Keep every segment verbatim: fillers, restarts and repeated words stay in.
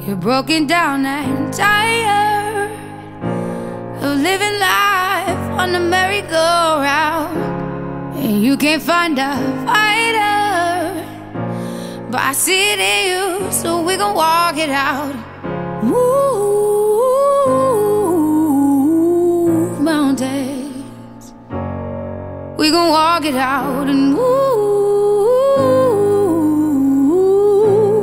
You're broken down and tired of living life on the merry-go-round, and you can't find a fighter, but I see it in you, so we gon' walk it out. Move mountains, we gon' walk it out and move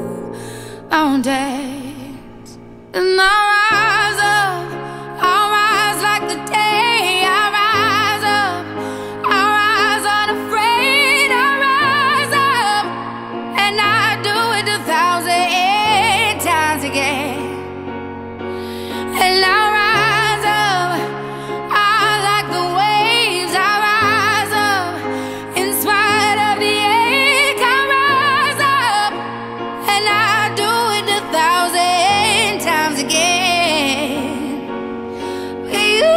mountains. And I'll rise up, I'll rise like the day. I'll rise up, I'll rise unafraid. I'll rise up, and I'll do it a thousand times again. And I'll rise up, I like the waves. I'll rise up, in spite of the ache. I'll rise up, and I'll do it a thousand times again. You,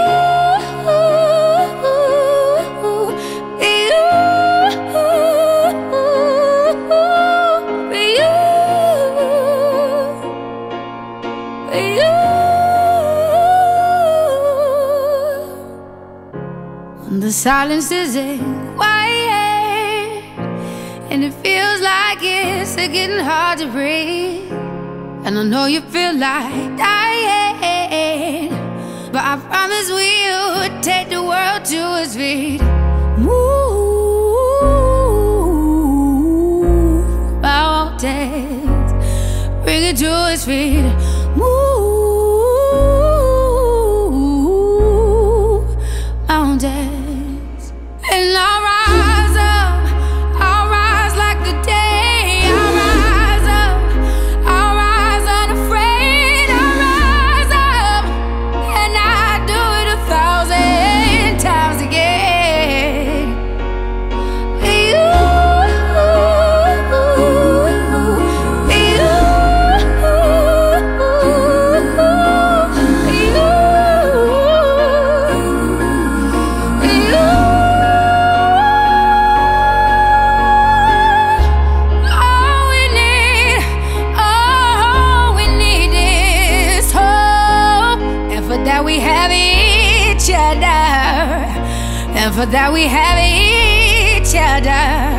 you, you. When the silence isn't quiet and it feels like it's getting hard to breathe, and I know you feel like dying, but I promise we'll take the world to its feet. Move mountains, bring it to its feet. Move mountains. And I'll rise up, I'll rise like the day. I'll rise up, I'll rise unafraid. I'll rise up, and I'll do it a thousand times again. You, that we have each other, and for that we have each other,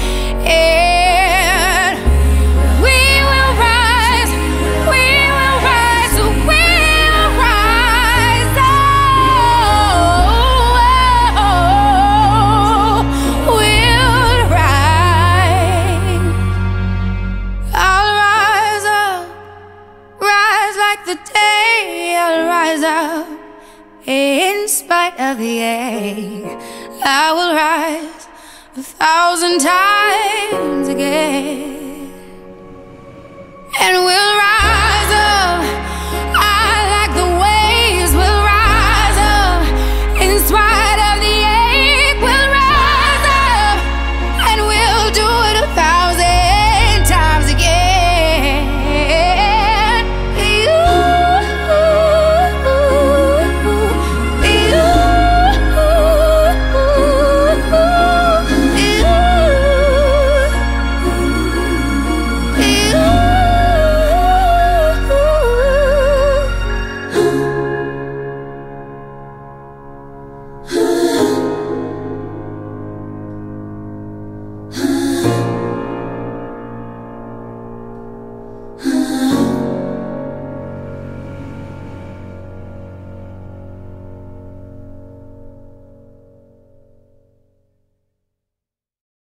and we will rise, we will rise, we will rise. Oh, we'll rise. I'll rise up, rise like the day. I'll rise up, in spite of the ache. I will rise a thousand times again.